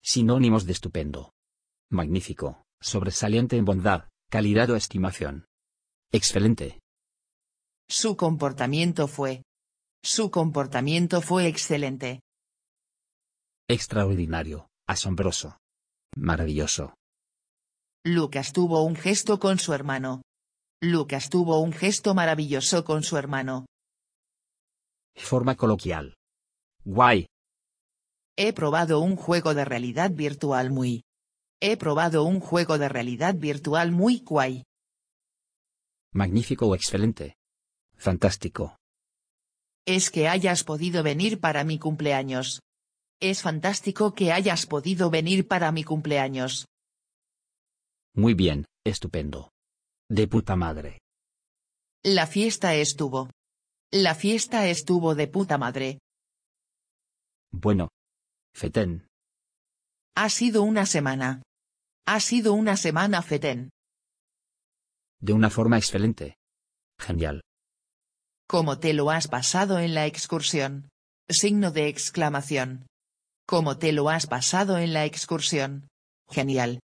Sinónimos de estupendo. Magnífico, sobresaliente en bondad, calidad o estimación. Excelente. Su comportamiento fue excelente. Extraordinario, asombroso. Maravilloso. Lucas tuvo un gesto con su hermano. Lucas tuvo un gesto maravilloso con su hermano. Forma coloquial. Guay. He probado un juego de realidad virtual muy. He probado un juego de realidad virtual muy guay. Magnífico o excelente. Fantástico. Es que hayas podido venir para mi cumpleaños. Es fantástico que hayas podido venir para mi cumpleaños. Muy bien, estupendo. De puta madre. La fiesta estuvo. La fiesta estuvo de puta madre. Bueno. Fetén. Ha sido una semana. Ha sido una semana fetén. De una forma excelente. Genial. ¿Cómo te lo has pasado en la excursión? Signo de exclamación. ¿Cómo te lo has pasado en la excursión? Genial.